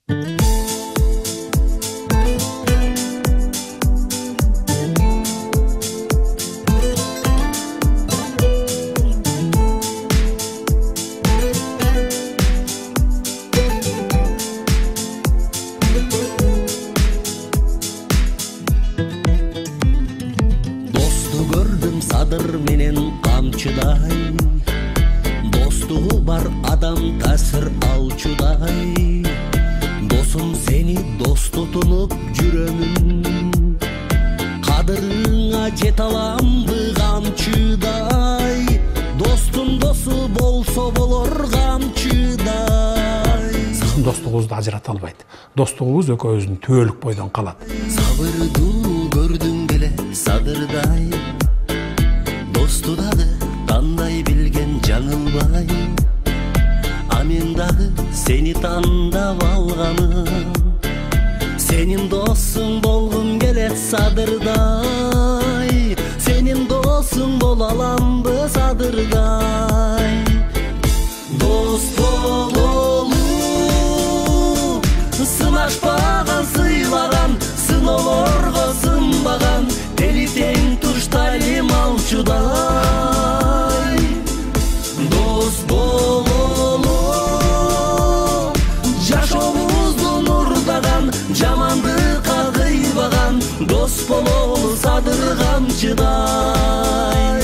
Садыр менен камчыдай, достугу бар адам таасир алчудай. Досум сени дос тутунуп жүрөмүн, кадырыңа жете аламбы камчыдай. Достун досу болсо болор камчыдай. Достугубузду ажырата албайт. Достугубуз экөөбүздүн түбөлүк бойдон калат. Сабырдуу көрдүң беле садырдай, досту дагы тандай билген жаңылбай. А мен дагы сени тандап алганым, сенин досуң болгум келет садырдай. Сенин досуң боло аламбы садырдай. Дос бололу сынашпаган, сыйлаган, сыноолорго сынбаган, тели тең туштайлы малчудай. Дос бололу жашообузду нурдаган, жамандыкка кыйбаган, дос бололу садыр камчыдай.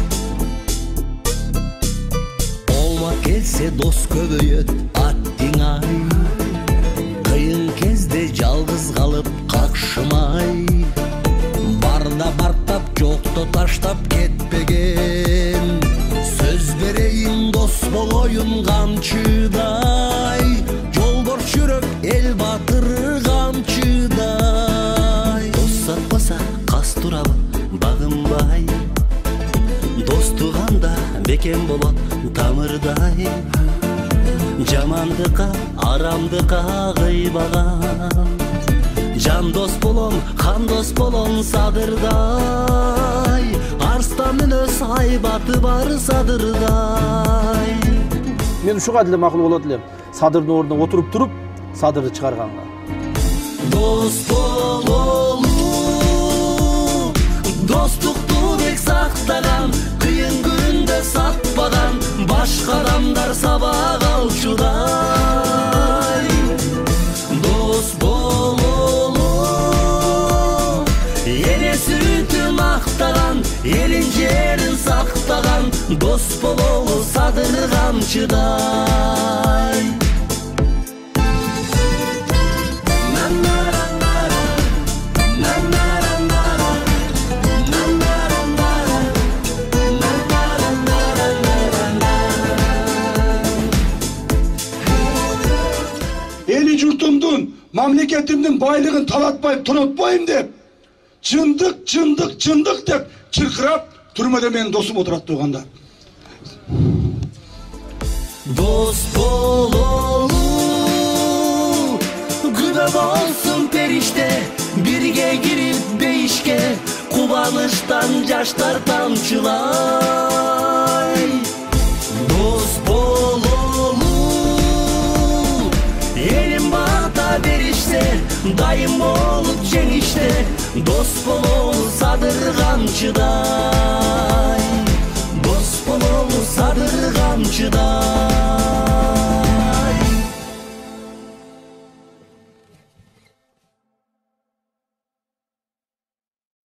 Олмак келсе дос көбөйөт аттиңай, кыйын кезде жалгыз калып какшымай. Барда бартап жокто таштап кетпеген, сөз берейин дос болоюн камчыдай. Жолборс жүрөк эл батыры камчыдай. Дос сатпаса кас турабы багынбай, дос туганда бекем болот тамырдай. Жамандыкка арамдыкка кыйбаган, жан дос болом, хан дос болом садырдай. Арстан мүнөз айбаты бар садырдай. Мен ушуга деле макул болот элем, садырдын ордуна отуруп туруп садырды чыгарганга. Дос бололу достукту бек сактаган, кыйын күндө сатпаган, башка адамдар сабак алчудай. Дос бололу эне сүтүн актаган, элин жерин сактаган, дос бололу садыр камчыдай. Eli jurtumdun, mamleketimdin байлыгын талатпайып, тонотпайым деп, чындык, чындык, чындык деп чыркырап, түрмөдө менин досум отурат турганда. Дос бололу күбө болсун периште, бирге кирип бейишке, кубанычтан жаштар тамчылай. Дос бололу элим бата беришсе, дайым болуп жеңиште, дос бололу садыр камчыдай. Дос бололу садыр камчыдай.